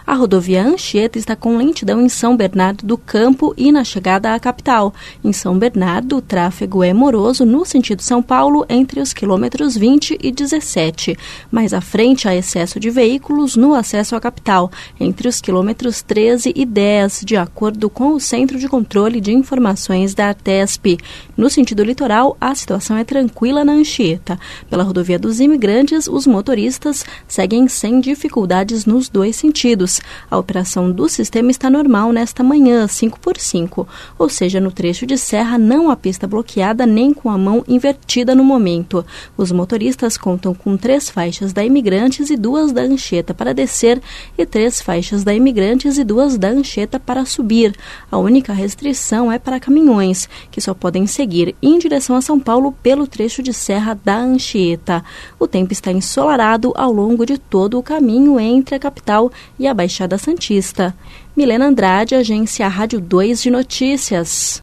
A rodovia Anchieta está com lentidão em São Bernardo do Campo e na chegada à capital. Em São Bernardo, o tráfego é moroso no sentido São Paulo entre os quilômetros 20 e 17. Mais à frente, há excesso de veículos no acesso à capital, entre os quilômetros 13 e 10, de acordo com o Centro de Controle de Informações da Artesp. No sentido litoral, a situação é tranquila na Anchieta. Pela rodovia dos Imigrantes, os motoristas seguem sem dificuldades nos dois sentidos. A operação do sistema está normal nesta manhã, 5x5, ou seja, no trecho de serra não há pista bloqueada nem com a mão invertida no momento. Os motoristas contam com 3 faixas da Imigrantes e 2 da Anchieta para descer e 3 faixas da Imigrantes e 2 da Anchieta para subir. A única restrição é para caminhões, que só podem seguir em direção a São Paulo pelo trecho de serra da Anchieta. O tempo está ensolarado ao longo de todo o caminho entre a capital e a Baixada Santista. Milena Andrade, Agência Rádio 2 de Notícias.